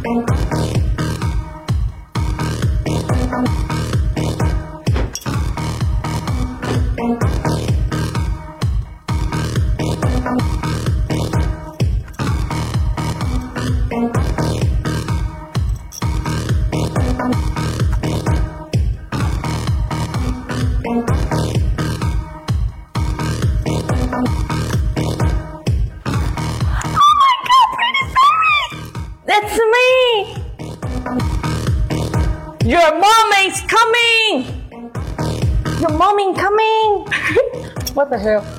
That's me! Your mom is coming! Your mom is coming! What the hell?